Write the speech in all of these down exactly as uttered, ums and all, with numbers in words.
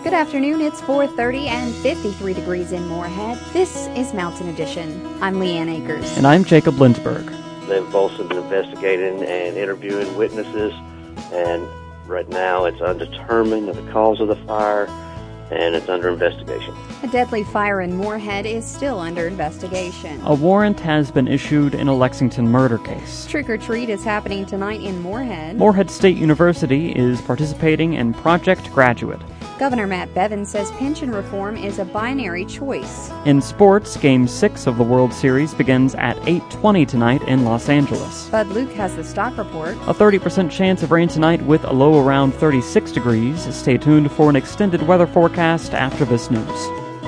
Good afternoon, it's four thirty and fifty-three degrees in Moorhead. This is Mountain Edition. I'm Leanne Akers. And I'm Jacob Lindsberg. They've also been investigating and interviewing witnesses, and right now it's undetermined the cause of the fire, and it's under investigation. A deadly fire in Moorhead is still under investigation. A warrant has been issued in a Lexington murder case. Trick or Treat is happening tonight in Moorhead. Moorhead State University is participating in Project Graduate. Governor Matt Bevin says pension reform is a binary choice. In sports, Game six of the World Series begins at eight twenty tonight in Los Angeles. Bud Luke has the stock report. A thirty percent chance of rain tonight with a low around thirty-six degrees. Stay tuned for an extended weather forecast after this news.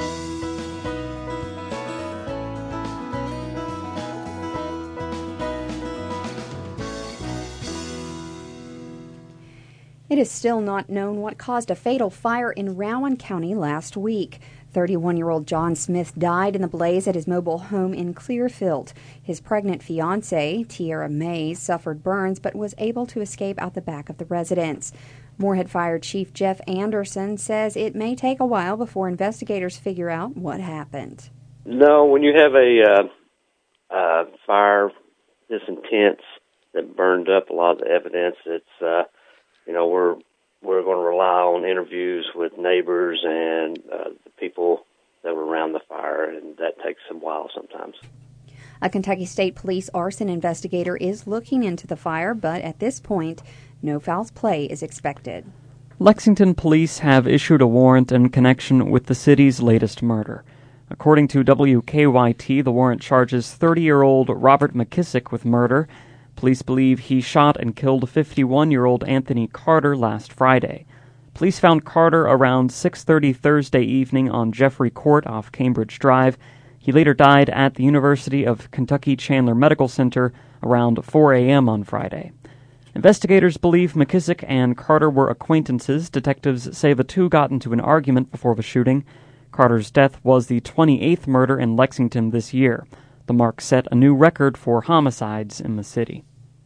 It is still not known what caused a fatal fire in Rowan County last week. thirty-one-year-old John Smith died in the blaze at his mobile home in Clearfield. His pregnant fiancée, Tiara Mays, suffered burns but was able to escape out the back of the residence. Moorhead Fire Chief Jeff Anderson says it may take a while before investigators figure out what happened. No, when you have a uh, uh, fire this intense that burned up a lot of the evidence, it's uh, you know we're we're going to rely on interviews with neighbors and uh, the people that were around the fire, and that takes a while sometimes. A Kentucky State Police arson investigator is looking into the fire, but at this point, no foul play is expected. Lexington police have issued a warrant in connection with the city's latest murder. According to W K Y T, the warrant charges thirty-year-old Robert McKissick with murder. Police believe he shot and killed fifty-one-year-old Anthony Carter last Friday. Police found Carter around six thirty Thursday evening on Jeffrey Court off Cambridge Drive. He later died at the University of Kentucky Chandler Medical Center around four a.m. on Friday. Investigators believe McKissick and Carter were acquaintances. Detectives say the two got into an argument before the shooting. Carter's death was the twenty-eighth murder in Lexington this year. The mark set a new record for homicides in the city.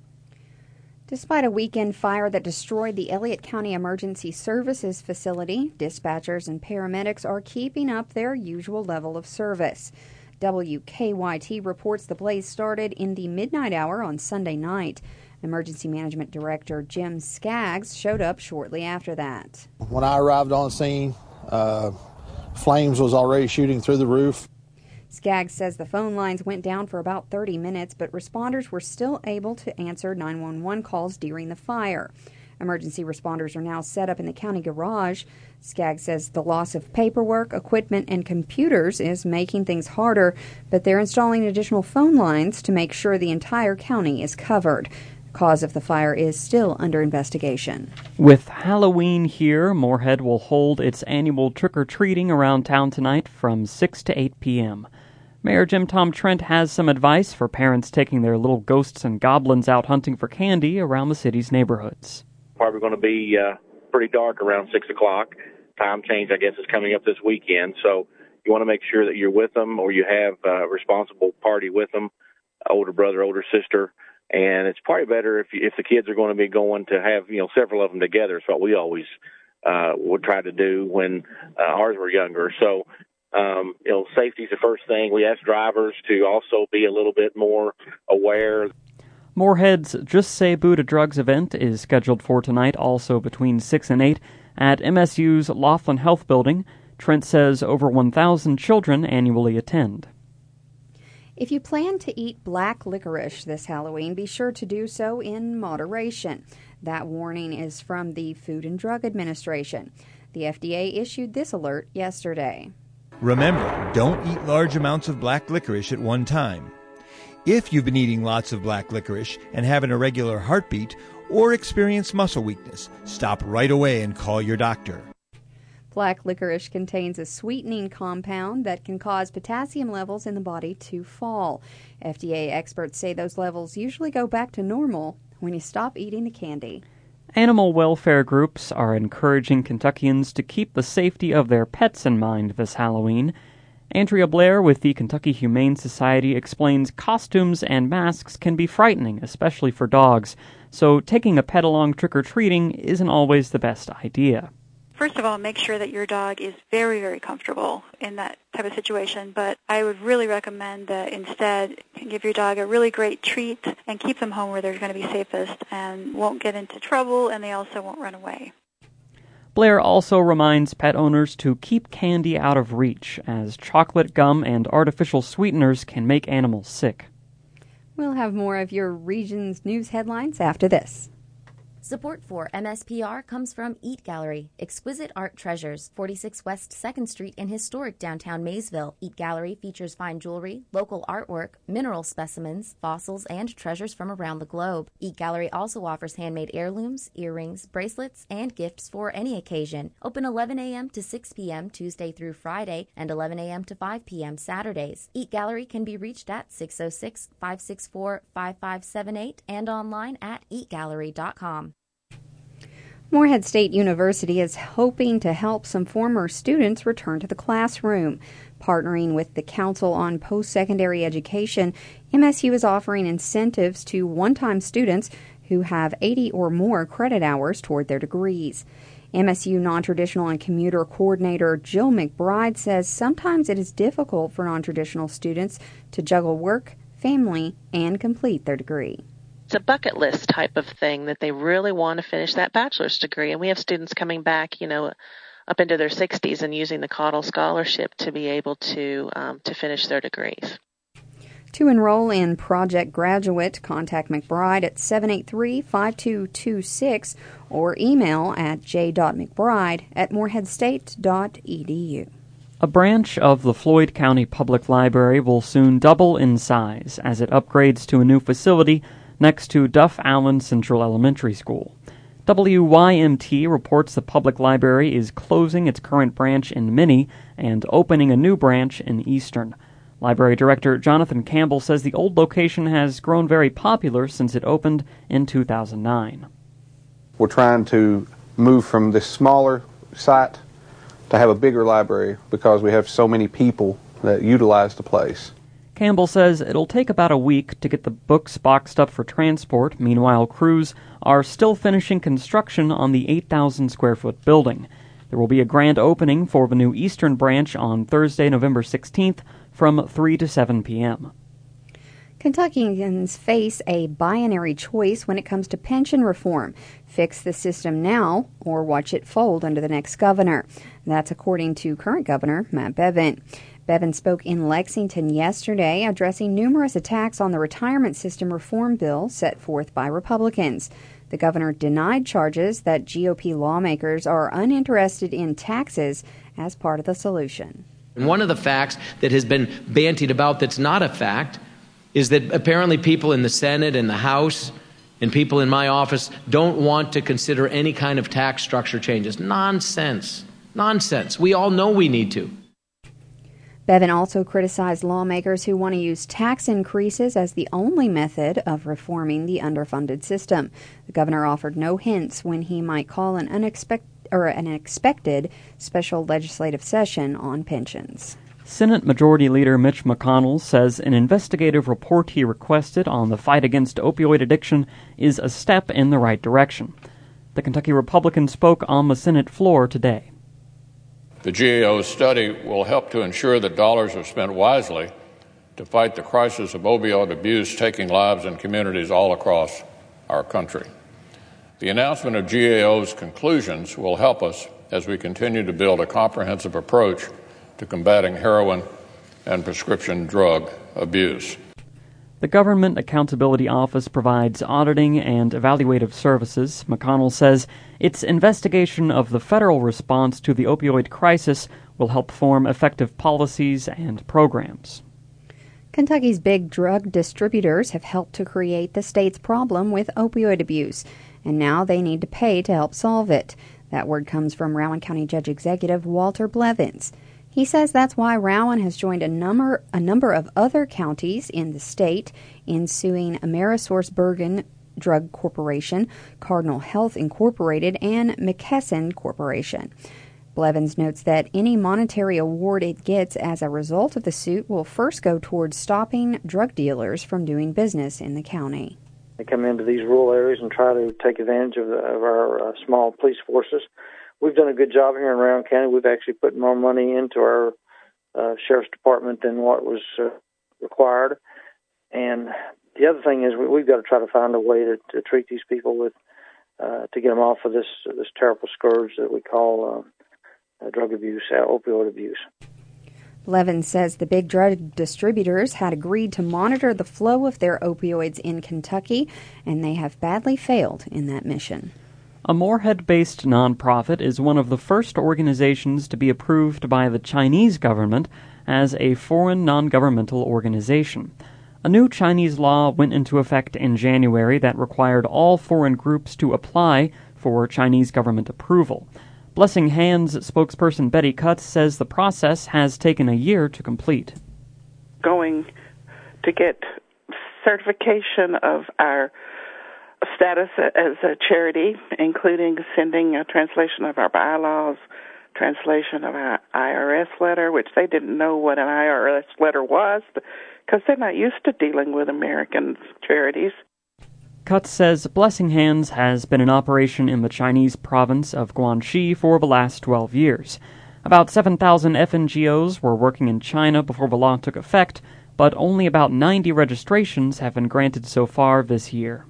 Despite a weekend fire that destroyed the Elliott County Emergency Services facility, dispatchers and paramedics are keeping up their usual level of service. W K Y T reports the blaze started in the midnight hour on Sunday night. Emergency Management Director Jim Skaggs showed up shortly after that. When I arrived on scene, uh, flames was already shooting through the roof. Skaggs says the phone lines went down for about thirty minutes, but responders were still able to answer nine one one calls during the fire. Emergency responders are now set up in the county garage. Skaggs says the loss of paperwork, equipment, and computers is making things harder, but they're installing additional phone lines to make sure the entire county is covered. The cause of the fire is still under investigation. With Halloween here, Moorhead will hold its annual trick-or-treating around town tonight from six to eight p.m. Mayor Jim Tom Trent has some advice for parents taking their little ghosts and goblins out hunting for candy around the city's neighborhoods. Probably going to be uh, pretty dark around six o'clock. Time change, I guess, is coming up this weekend, so you want to make sure that you're with them or you have a responsible party with them, older brother, older sister. And it's probably better if if the kids are going to be going to have, you know, several of them together. It's what we always uh, would try to do when uh, ours were younger. So, um, you know, safety is the first thing. We ask drivers to also be a little bit more aware. Moorhead's Just Say Boo to Drugs event is scheduled for tonight, also between six and eight, at M S U's Laughlin Health Building. Trent says over one thousand children annually attend. If you plan to eat black licorice this Halloween, be sure to do so in moderation. That warning is from the Food and Drug Administration. The F D A issued this alert yesterday. Remember, don't eat large amounts of black licorice at one time. If you've been eating lots of black licorice and have an irregular heartbeat or experience muscle weakness, stop right away and call your doctor. Black licorice contains a sweetening compound that can cause potassium levels in the body to fall. F D A experts say those levels usually go back to normal when you stop eating the candy. Animal welfare groups are encouraging Kentuckians to keep the safety of their pets in mind this Halloween. Andrea Blair with the Kentucky Humane Society explains costumes and masks can be frightening, especially for dogs, so taking a pet along trick-or-treating isn't always the best idea. first of all, make sure that your dog is very, very comfortable in that type of situation. But I would really recommend that instead give your dog a really great treat and keep them home where they're going to be safest and won't get into trouble, and they also won't run away. Blair also reminds pet owners to keep candy out of reach, as chocolate, gum, and artificial sweeteners can make animals sick. We'll have more of your region's news headlines after this. Support for M S P R comes from Eat Gallery, exquisite art treasures, forty-six West second Street in historic downtown Maysville. Eat Gallery features fine jewelry, local artwork, mineral specimens, fossils, and treasures from around the globe. Eat Gallery also offers handmade heirlooms, earrings, bracelets, and gifts for any occasion. Open eleven a.m. to six p.m. Tuesday through Friday and eleven a.m. to five p.m. Saturdays. Eat Gallery can be reached at six oh six, five six four, five five seven eight and online at eat gallery dot com. Morehead State University is hoping to help some former students return to the classroom. Partnering with the Council on Post-Secondary Education, M S U is offering incentives to one-time students who have eighty or more credit hours toward their degrees. M S U Non-Traditional and Commuter Coordinator Jill McBride says sometimes it is difficult for non-traditional students to juggle work, family, and complete their degree. It's a bucket list type of thing that they really want to finish that bachelor's degree. And we have students coming back, you know, up into their sixties and using the Caudill Scholarship to be able to um, to finish their degrees. To enroll in Project Graduate, contact McBride at seven eight three, five two two six or email at j dot mcbride at morehead state dot e d u. A branch of the Floyd County Public Library will soon double in size as it upgrades to a new facility next to Duff Allen Central Elementary School. W Y M T reports the public library is closing its current branch in Minnie and opening a new branch in Eastern. Library Director Jonathan Campbell says the old location has grown very popular since it opened in two thousand nine. We're trying to move from this smaller site to have a bigger library because we have so many people that utilize the place. Campbell says it'll take about a week to get the books boxed up for transport. Meanwhile, crews are still finishing construction on the eight thousand square foot building. There will be a grand opening for the new Eastern branch on Thursday, November sixteenth from three to seven p.m. Kentuckians face a binary choice when it comes to pension reform. Fix the system now or watch it fold under the next governor. That's according to current Governor Matt Bevin. Bevin spoke in Lexington yesterday, addressing numerous attacks on the retirement system reform bill set forth by Republicans. The governor denied charges that G O P lawmakers are uninterested in taxes as part of the solution. And one of the facts that has been bantied about that's not a fact is that apparently people in the Senate and the House and people in my office don't want to consider any kind of tax structure changes. Nonsense. Nonsense. We all know we need to. Bevin also criticized lawmakers who want to use tax increases as the only method of reforming the underfunded system. The governor offered no hints when he might call an unexpected or an expected special legislative session on pensions. Senate Majority Leader Mitch McConnell says an investigative report he requested on the fight against opioid addiction is a step in the right direction. The Kentucky Republican spoke on the Senate floor today. The G A O study will help to ensure that dollars are spent wisely to fight the crisis of opioid abuse taking lives in communities all across our country. The announcement of G A O's conclusions will help us as we continue to build a comprehensive approach to combating heroin and prescription drug abuse. The Government Accountability Office provides auditing and evaluative services. McConnell says its investigation of the federal response to the opioid crisis will help form effective policies and programs. Kentucky's big drug distributors have helped to create the state's problem with opioid abuse, and now they need to pay to help solve it. That word comes from Rowan County Judge Executive Walter Blevins. He says that's why Rowan has joined a number a number of other counties in the state in suing AmerisourceBergen Drug Corporation, Cardinal Health Incorporated, and McKesson Corporation. Blevins notes that any monetary award it gets as a result of the suit will first go towards stopping drug dealers from doing business in the county. They come into these rural areas and try to take advantage of, the, of our uh, small police forces. we've done a good job here in Rowan County. We've actually put more money into our uh, sheriff's department than what was uh, required. And the other thing is we, we've got to try to find a way to, to treat these people with, uh, to get them off of this this terrible scourge that we call uh, uh, drug abuse, uh, opioid abuse. Levin says the big drug distributors had agreed to monitor the flow of their opioids in Kentucky, and they have badly failed in that mission. A Moorhead-based nonprofit is one of the first organizations to be approved by the Chinese government as a foreign non-governmental organization. A new Chinese law went into effect in January that required all foreign groups to apply for Chinese government approval. Blessing Hands spokesperson Betty Cutts says the process has taken a year to complete. Going to get certification of our status as a charity, including sending a translation of our bylaws, translation of our I R S letter, which they didn't know what an I R S letter was because they're not used to dealing with American charities. Cutts says Blessing Hands has been in operation in the Chinese province of Guangxi for the last twelve years. About seven thousand F N G Os were working in China before the law took effect, but only about ninety registrations have been granted so far this year.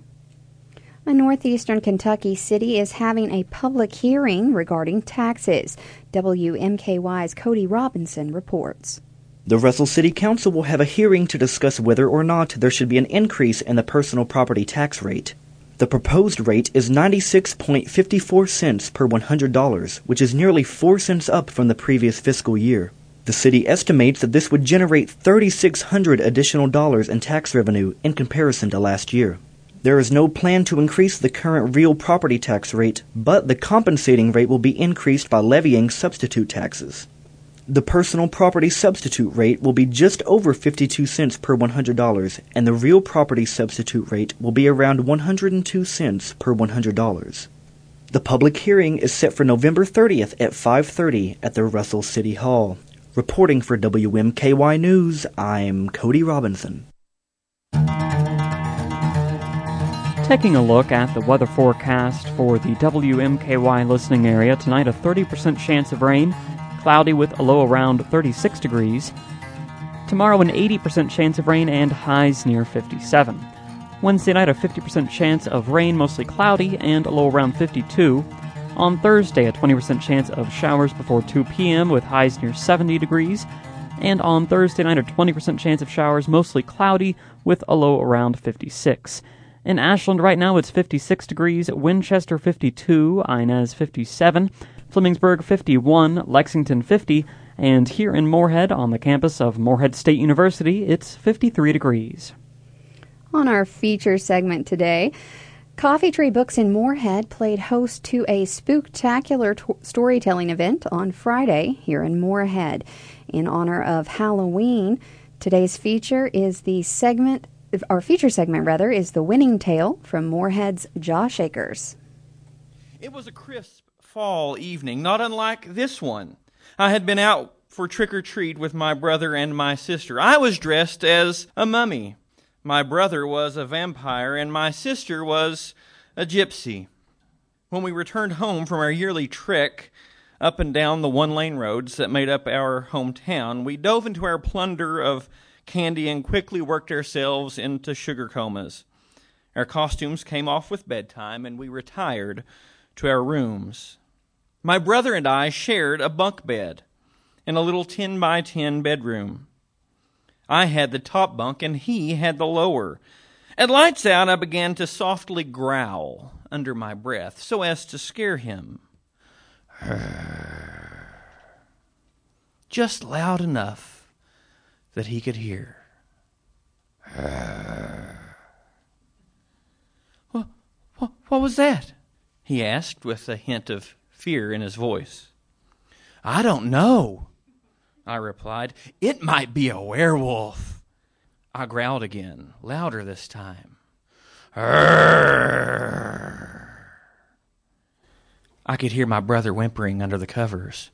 A northeastern Kentucky city is having a public hearing regarding taxes. W M K Y's Cody Robinson reports. The Russell City Council will have a hearing to discuss whether or not there should be an increase in the personal property tax rate. The proposed rate is ninety-six point five four cents per one hundred dollars, which is nearly four cents up from the previous fiscal year. The city estimates that this would generate three thousand six hundred additional dollars in tax revenue in comparison to last year. There is no plan to increase the current real property tax rate, but the compensating rate will be increased by levying substitute taxes. The personal property substitute rate will be just over fifty-two cents per one hundred dollars, and the real property substitute rate will be around one hundred two cents per one hundred dollars. The public hearing is set for November thirtieth at five thirty at the Russell City Hall. Reporting for W M K Y News, I'm Cody Robinson. Taking a look at the weather forecast for the W M K Y listening area, tonight a thirty percent chance of rain, cloudy with a low around thirty-six degrees. Tomorrow an eighty percent chance of rain and highs near fifty-seven. Wednesday night a fifty percent chance of rain, mostly cloudy, and a low around fifty-two. On Thursday a twenty percent chance of showers before two p.m. with highs near seventy degrees. And on Thursday night a twenty percent chance of showers, mostly cloudy, with a low around fifty-six. In Ashland right now it's fifty-six degrees, Winchester fifty-two, Inez fifty-seven, Flemingsburg fifty-one, Lexington fifty, and here in Moorhead on the campus of Moorhead State University, it's fifty-three degrees. On our feature segment today, Coffee Tree Books in Moorhead played host to a spooktacular t- storytelling event on Friday here in Moorhead. In honor of Halloween, today's feature is the segment, our feature segment rather, is The Winning Tale from Moorhead's Josh Akers. It was a crisp fall evening, not unlike this one. I had been out for trick-or-treat with my brother and my sister. I was dressed as a mummy. My brother was a vampire, and my sister was a gypsy. When we returned home from our yearly trek up and down the one-lane roads that made up our hometown, we dove into our plunder of candy and quickly worked ourselves into sugar comas. Our costumes came off with bedtime, and we retired to our rooms. My brother and I shared a bunk bed in a little ten by ten bedroom. I had the top bunk and he had the lower. At lights out, I began to softly growl under my breath so as to scare him. Just loud enough that he could hear. What, what, what was that? He asked with a hint of fear in his voice. I don't know, I replied. It might be a werewolf. I growled again, louder this time. I could hear my brother whimpering under the covers.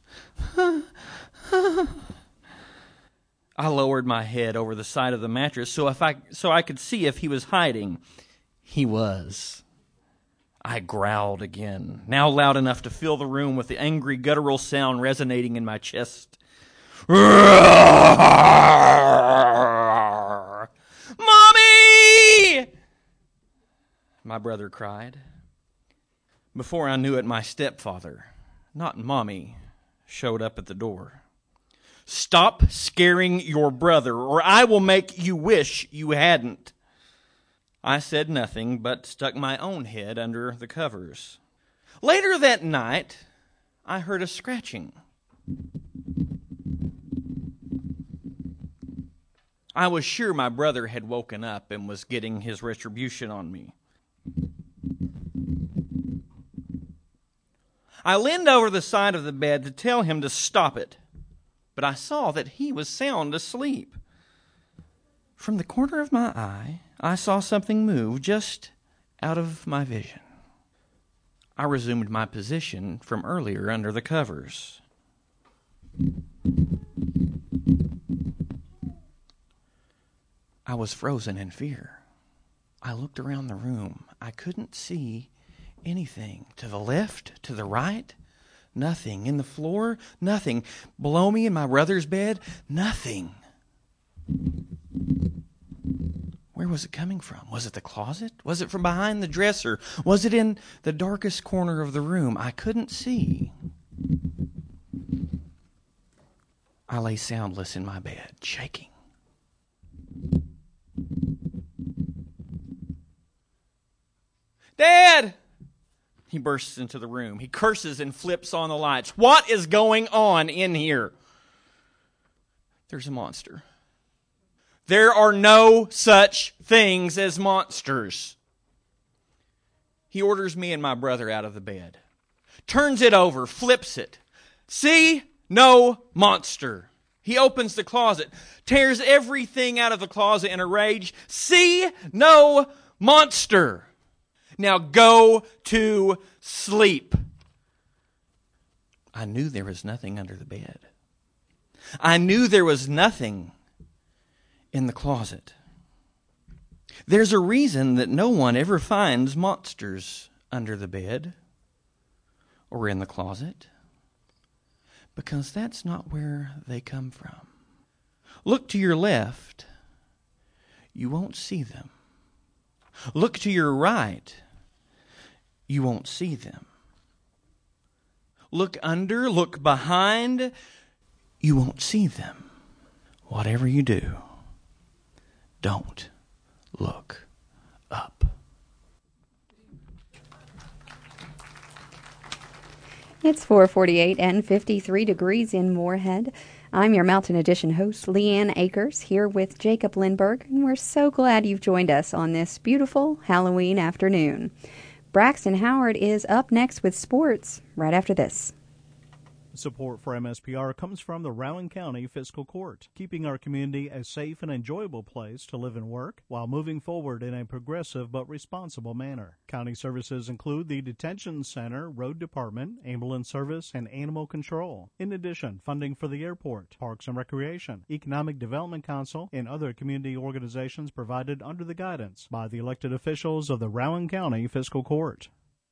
I lowered my head over the side of the mattress so if I so I could see if he was hiding. He was. I growled again, now loud enough to fill the room with the angry guttural sound resonating in my chest. Mommy! My brother cried. Before I knew it, my stepfather, not Mommy, showed up at the door. Stop scaring your brother, or I will make you wish you hadn't. I said nothing, but stuck my own head under the covers. Later that night, I heard a scratching. I was sure my brother had woken up and was getting his retribution on me. I leaned over the side of the bed to tell him to stop it, but I saw that he was sound asleep. From the corner of my eye, I saw something move just out of my vision. I resumed my position from earlier under the covers. I was frozen in fear. I looked around the room. I couldn't see anything. To the left, to the right, nothing. In the floor, nothing. Below me in my brother's bed, nothing. Where was it coming from? Was it the closet? Was it from behind the dresser? Was it in the darkest corner of the room? I couldn't see. I lay soundless in my bed, shaking. Dad! He bursts into the room. He curses and flips on the lights. What is going on in here? There's a monster. There are no such things as monsters. He orders me and my brother out of the bed. Turns it over, flips it. See? No monster. He opens the closet, tears everything out of the closet in a rage. See? No monster. Now go to sleep. I knew there was nothing under the bed. I knew there was nothing in the closet. There's a reason that no one ever finds monsters under the bed or in the closet, because that's not where they come from. Look to your left, you won't see them. Look to your right, you won't see them. Look under, look behind, you won't see them. Whatever you do, don't look up. It's four forty-eight and fifty-three degrees in Moorhead. I'm your Mountain Edition host, Leanne Akers, here with Jacob Lindberg, and we're so glad you've joined us on this beautiful Halloween afternoon. Braxton Howard is up next with sports right after this. Support for M S P R comes from the Rowan County Fiscal Court, keeping our community a safe and enjoyable place to live and work while moving forward in a progressive but responsible manner. County services include the Detention Center, Road Department, Ambulance Service, and Animal Control. In addition, funding for the airport, Parks and Recreation, Economic Development Council, and other community organizations provided under the guidance by the elected officials of the Rowan County Fiscal Court.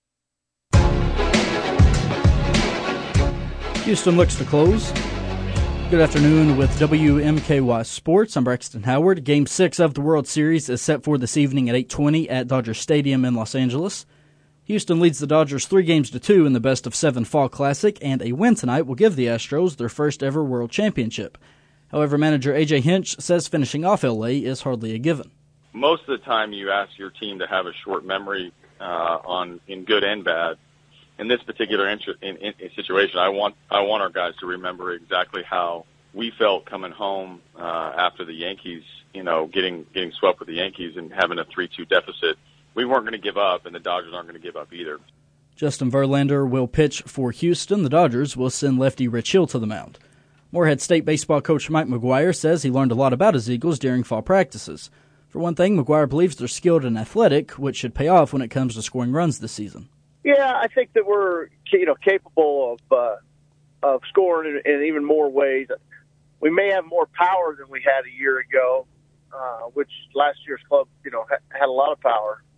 Houston looks to close. Good afternoon with W M K Y Sports. I'm Braxton Howard. Game six of the World Series is set for this evening at eight twenty at Dodger Stadium in Los Angeles. Houston leads the Dodgers three games to two in the best of seven Fall Classic, and a win tonight will give the Astros their first ever World Championship. However, manager A J Hinch says finishing off L A is hardly a given. Most of the time you ask your team to have a short memory uh, on in good and bad. In this particular in, in, in situation, I want I want our guys to remember exactly how we felt coming home uh, after the Yankees, you know, getting getting swept with the Yankees and having a three two deficit. We weren't going to give up, and the Dodgers aren't going to give up either. Justin Verlander will pitch for Houston. The Dodgers will send lefty Rich Hill to the mound. Morehead State baseball coach Mike McGuire says he learned a lot about his Eagles during fall practices. For one thing, McGuire believes they're skilled and athletic, which should pay off when it comes to scoring runs this season. Yeah, I think that we're you know capable of uh, of scoring in, in even more ways. We may have more power than we had a year ago, uh, which last year's club you know ha- had a lot of power. But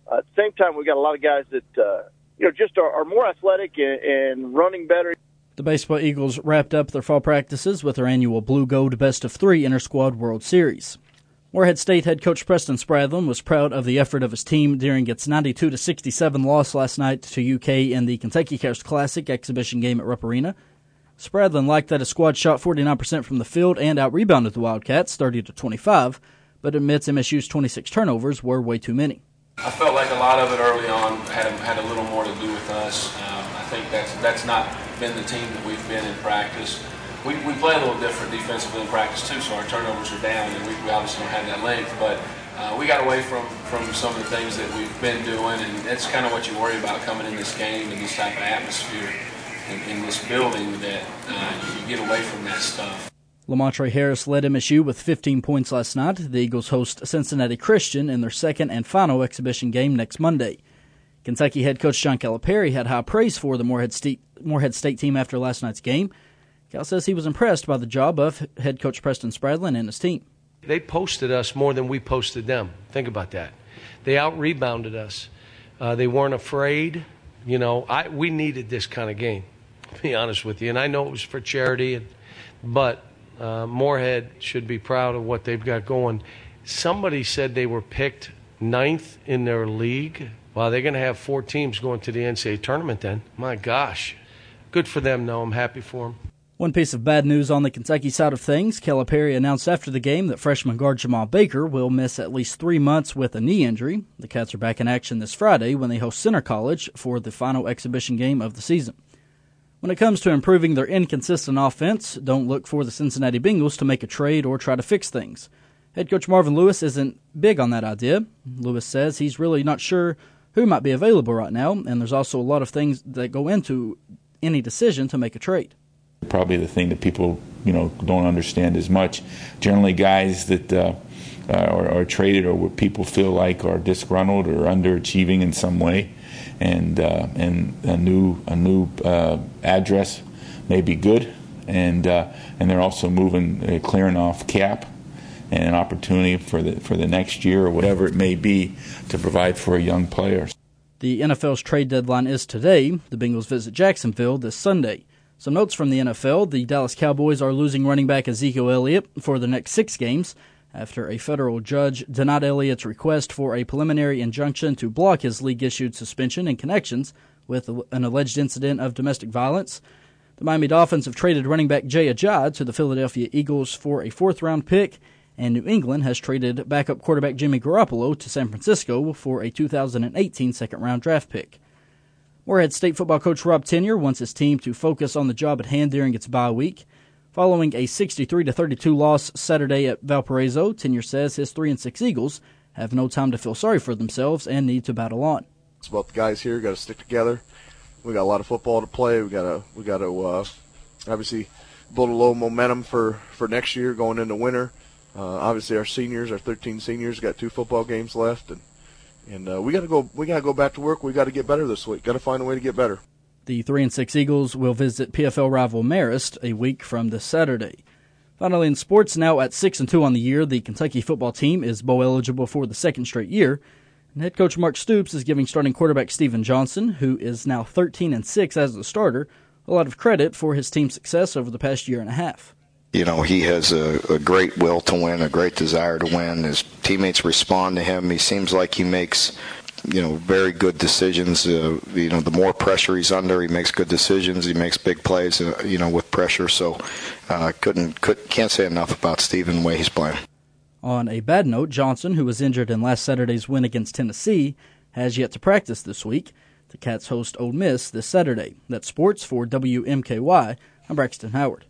Uh, at the same time, we've got a lot of guys that, uh, you know, just are, are more athletic and, and running better. The Baseball Eagles wrapped up their fall practices with their annual Blue Gold Best of Three Inter-Squad World Series. Morehead State head coach Preston Spradlin was proud of the effort of his team during its ninety-two to sixty-seven loss last night to U K in the Kentucky Coast Classic exhibition game at Rupp Arena. Spradlin liked that his squad shot forty-nine percent from the field and out-rebounded the Wildcats thirty to twenty-five, but admits M S U's twenty-six turnovers were way too many. I felt like a lot of it early on had had a little more to do with us. Um, I think that's that's not been the team that we've been in practice. We, we play a little different defensively in practice too, so our turnovers are down, and we, we obviously don't have that length. But uh, we got away from, from some of the things that we've been doing, and that's kind of what you worry about coming in this game in this type of atmosphere in, in this building, that uh, you, you get away from that stuff. Lamontre Harris led M S U with fifteen points last night. The Eagles host Cincinnati Christian in their second and final exhibition game next Monday. Kentucky head coach John Calipari had high praise for the Morehead State, Morehead State team after last night's game. Cal says he was impressed by the job of head coach Preston Spradlin and his team. They posted us more than we posted them. Think about that. They out-rebounded us. Uh, they weren't afraid. You know, I, we needed this kind of game, to be honest with you. And I know it was for charity, and, but uh, Morehead should be proud of what they've got going. Somebody said they were picked ninth in their league. Wow, they're going to have four teams going to the N C double A tournament then. My gosh. Good for them, though. I'm happy for them. One piece of bad news on the Kentucky side of things, Calipari announced after the game that freshman guard Jamal Baker will miss at least three months with a knee injury. The Cats are back in action this Friday when they host Center College for the final exhibition game of the season. When it comes to improving their inconsistent offense, don't look for the Cincinnati Bengals to make a trade or try to fix things. Head coach Marvin Lewis isn't big on that idea. Lewis says he's really not sure who might be available right now, and there's also a lot of things that go into any decision to make a trade. Probably the thing that people, you know, don't understand as much. Generally, guys that uh, are, are traded or what people feel like are disgruntled or underachieving in some way, and uh, and a new a new uh, address may be good, and uh, and they're also moving, uh, clearing off cap and an opportunity for the for the next year or whatever it may be to provide for a young player. The N F L's trade deadline is today. The Bengals visit Jacksonville this Sunday. Some notes from the N F L. The Dallas Cowboys are losing running back Ezekiel Elliott for the next six games after a federal judge denied Elliott's request for a preliminary injunction to block his league-issued suspension in connections with an alleged incident of domestic violence. The Miami Dolphins have traded running back Jay Ajayi to the Philadelphia Eagles for a fourth-round pick, and New England has traded backup quarterback Jimmy Garoppolo to San Francisco for a two thousand eighteen second-round draft pick. Morehead State football coach Rob Tenier wants his team to focus on the job at hand during its bye week. Following a sixty-three to thirty-two loss Saturday at Valparaiso, Tenier says his three and six Eagles have no time to feel sorry for themselves and need to battle on. It's about the guys here. Got to stick together. We got a lot of football to play. We got to we got to uh, obviously build a little momentum for, for next year going into winter. Uh, obviously, our seniors, our thirteen seniors, got two football games left, and and uh, we got to go. We got to go back to work. We got to get better this week. Got to find a way to get better. The three and six Eagles will visit P F L rival Marist a week from this Saturday. Finally, in sports, now at six and two on the year, the Kentucky football team is bowl eligible for the second straight year. And head coach Mark Stoops is giving starting quarterback Stephen Johnson, who is now thirteen and six as a starter, a lot of credit for his team's success over the past year and a half. You know, he has a, a great will to win, a great desire to win. His teammates respond to him. He seems like he makes, you know, very good decisions. Uh, you know, the more pressure he's under, he makes good decisions. He makes big plays, uh, you know, with pressure. So uh, couldn't could, can't say enough about Stephen, the way he's playing. On a bad note, Johnson, who was injured in last Saturday's win against Tennessee, has yet to practice this week. The Cats host Ole Miss this Saturday. That's sports for W M K Y. I'm Braxton Howard.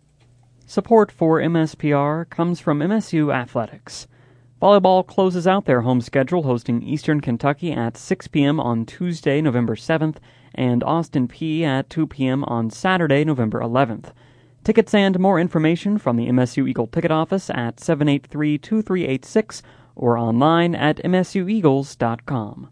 Support for M S P R comes from M S U Athletics. Volleyball closes out their home schedule, hosting Eastern Kentucky at six p.m. on Tuesday, November seventh, and Austin Peay at two p.m. on Saturday, November eleventh. Tickets and more information from the M S U Eagle ticket office at seven eight three, two three eight six or online at m s u eagles dot com.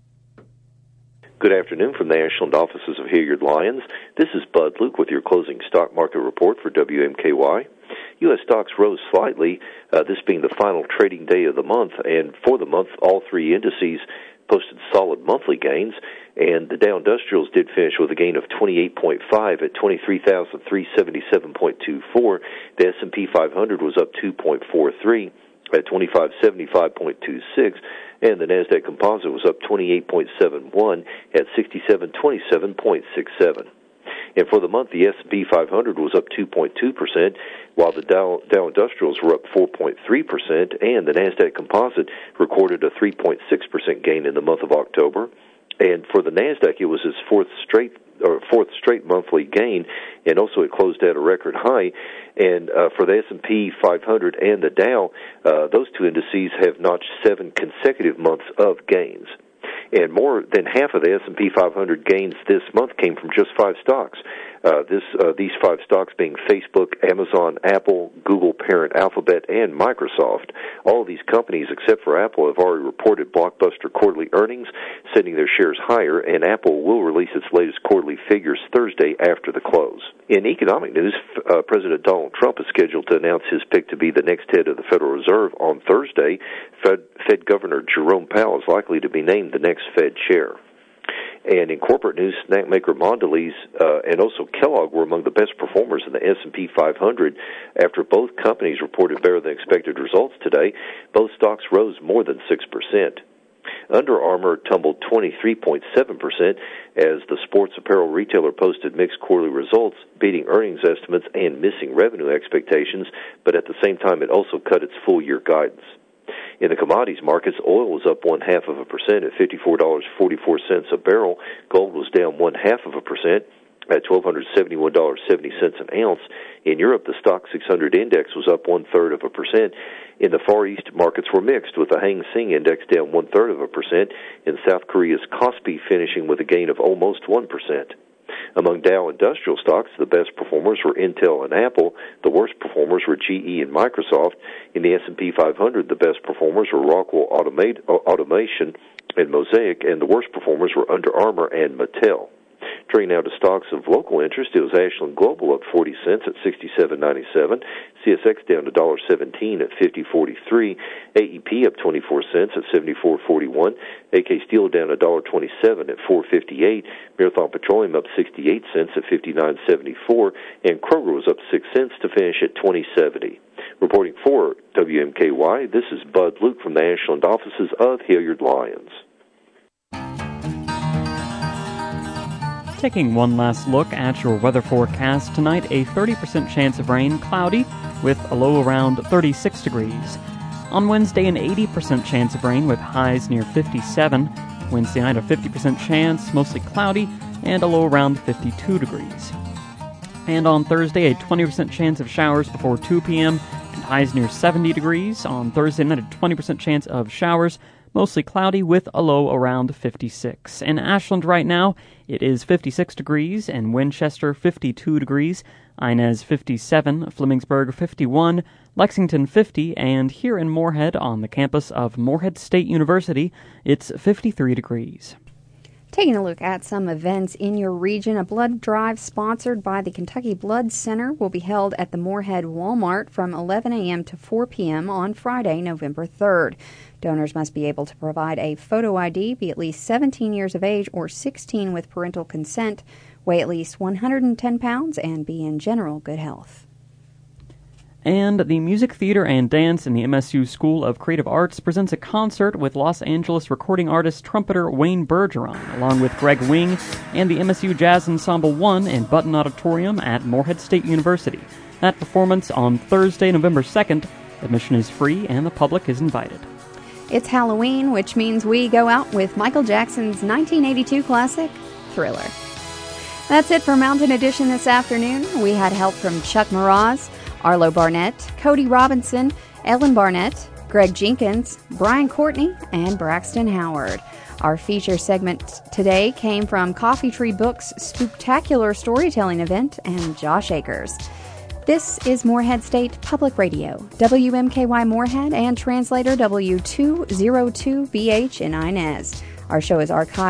Good afternoon from the Ashland offices of Hilliard Lyons. This is Bud Luke with your closing stock market report for W M K Y. U S stocks rose slightly, uh, this being the final trading day of the month, and for the month, all three indices posted solid monthly gains, and the Dow Industrials did finish with a gain of twenty-eight point five at twenty-three thousand three hundred seventy-seven point two four. The S and P five hundred was up two point four three at twenty-five seventy-five point two six, and the Nasdaq Composite was up twenty-eight point seven one at sixty-seven twenty-seven point six seven. And for the month, the S and P five hundred was up two point two percent, while the Dow, Dow Industrials were up four point three percent, and the Nasdaq Composite recorded a three point six percent gain in the month of October. And for the Nasdaq, it was its fourth straight or fourth straight monthly gain, and also it closed at a record high. And uh, for the S and P five hundred and the Dow, uh, those two indices have notched seven consecutive months of gains. And more than half of the S and P five hundred gains this month came from just five stocks. Uh, this, uh, these five stocks being Facebook, Amazon, Apple, Google parent Alphabet, and Microsoft. All of these companies, except for Apple, have already reported blockbuster quarterly earnings, sending their shares higher, and Apple will release its latest quarterly figures Thursday after the close. In economic news, uh, President Donald Trump is scheduled to announce his pick to be the next head of the Federal Reserve on Thursday. Fed, Fed Governor Jerome Powell is likely to be named the next Fed chair. And in corporate news, snack maker Mondelez uh, and also Kellogg were among the best performers in the S and P five hundred after both companies reported better than expected results today. Both stocks rose more than six percent. Under Armour tumbled twenty-three point seven percent as the sports apparel retailer posted mixed quarterly results, beating earnings estimates and missing revenue expectations, but at the same time it also cut its full-year guidance. In the commodities markets, oil was up one half of a percent at fifty-four dollars and forty-four cents a barrel. Gold was down one half of a percent at one thousand two hundred seventy-one dollars and seventy cents an ounce. In Europe, the Stock six hundred index was up one third of a percent. In the Far East, markets were mixed, with the Hang Seng index down one third of a percent, and South Korea's Kospi finishing with a gain of almost one percent. Among Dow industrial stocks, the best performers were Intel and Apple. The worst performers were G E and Microsoft. In the S and P five hundred, the best performers were Rockwell Automate, Automation and Mosaic, and the worst performers were Under Armour and Mattel. Turning now to stocks of local interest, it was Ashland Global up forty cents at sixty-seven ninety-seven. C S X down to one dollar seventeen at fifty forty-three. A E P up twenty-four cents at seventy-four forty-one. A K Steel down one dollar twenty-seven at four fifty-eight. Marathon Petroleum up sixty-eight cents at fifty-nine seventy-four. And Kroger was up six cents to finish at twenty seventy. Reporting for W M K Y, this is Bud Luke from the Ashland offices of Hilliard Lyons. Taking one last look at your weather forecast tonight, a thirty percent chance of rain, cloudy, with a low around thirty-six degrees. On Wednesday, an eighty percent chance of rain with highs near fifty-seven. Wednesday night, a fifty percent chance, mostly cloudy, and a low around fifty-two degrees. And on Thursday, a twenty percent chance of showers before two p.m. and highs near seventy degrees. On Thursday night, a twenty percent chance of showers, mostly cloudy with a low around fifty-six. In Ashland right now, it is fifty-six degrees, and Winchester fifty-two degrees, Inez fifty-seven, Flemingsburg fifty-one, Lexington fifty, and here in Moorhead on the campus of Moorhead State University, it's fifty-three degrees. Taking a look at some events in your region, a blood drive sponsored by the Kentucky Blood Center will be held at the Moorhead Walmart from eleven a.m. to four p.m. on Friday, November third. Donors must be able to provide a photo I D, be at least seventeen years of age or sixteen with parental consent, weigh at least one hundred ten pounds, and be in general good health. And the Music, Theater, and Dance in the M S U School of Creative Arts presents a concert with Los Angeles recording artist trumpeter Wayne Bergeron, along with Greg Wing and the M S U Jazz Ensemble one in Button Auditorium at Moorhead State University. That performance on Thursday, November second. Admission is free and the public is invited. It's Halloween, which means we go out with Michael Jackson's nineteen eighty-two classic, Thriller. That's it for Mountain Edition this afternoon. We had help from Chuck Mraz, Arlo Barnett, Cody Robinson, Ellen Barnett, Greg Jenkins, Brian Courtney, and Braxton Howard. Our feature segment today came from Coffee Tree Books' Spooktacular Storytelling event and Josh Akers. This is Moorhead State Public Radio, W M K Y Moorhead, and translator W two oh two B H in Inez. Our show is archived